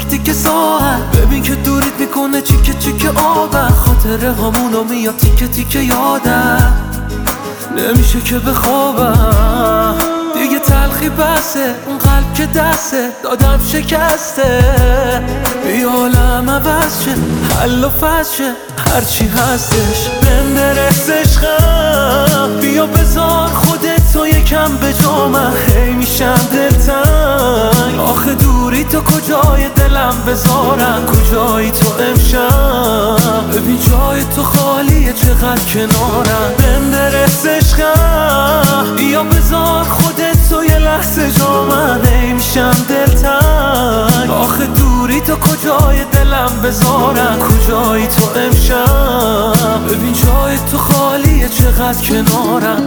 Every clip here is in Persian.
تیکه ساعت. ببین که دوریت میکنه چیکه چیکه آبم. خاطره همونو میاد تیکه تیکه یادم. نمیشه که بخوابم دیگه، تلخی بسه اون قلب که دسته دادم شکسته. بیا عالم عوض شه، حل و فصل شه، هرچی هستش بهم برس عشقم. بیا بذار خودت تو یکم به جا من، هی میشم دلتنگ. آخه دوری تو کجای دلم بذارم، کجایی تو امشب. ببین جای تو خالیه چقدر کنارم. بهم برس عشقم، بیا بذار خودت تو یه لحظه جا من، هی میشم دلتنگ. آخه دوری تو کجای دلم بذارم، کجایی تو امشب. ببین جای تو خالیه چقدر کنارم.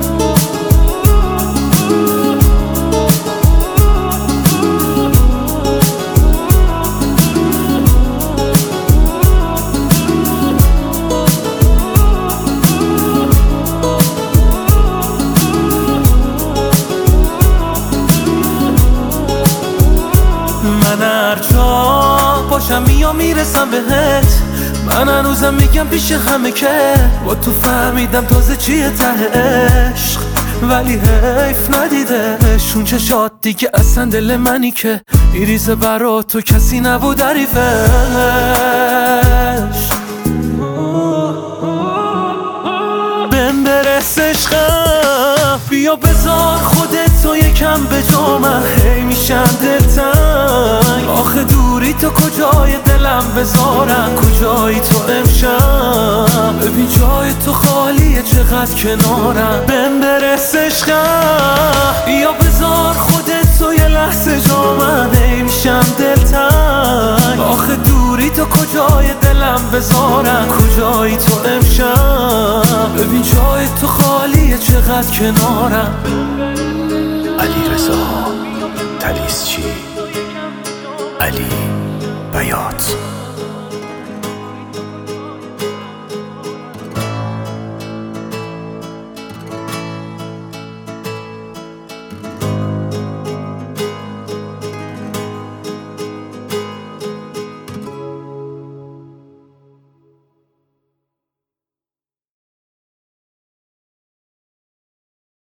من هر جا باشم میرسم بهت. من هنوزم میگم پیش همه که با تو فهمیدم تازه چیه ته عشق. ولی حیف ندیدش اون چشات دیگه اصلا دل منی که میریزه برا تو کسی نبود حریفش. بهم برس عشقم، بیا بذار خودت تو یکم به جا من، هی میشم دلتنگ. آخه دوری تو کجای دلم بذارم، کجایی تو امشب. ببین جای تو خالیه چقدر کنارم. بهم برس عشقم، بیا بذار خودت تو یه لحظه جا من، هی میشم دلتنگ. آخه دوری تو کجای دلم بذارم، کجایی تو امشب. ببین جای تو خالیه چقدر کنارم. علیرضا طلیسچی، علی بیات.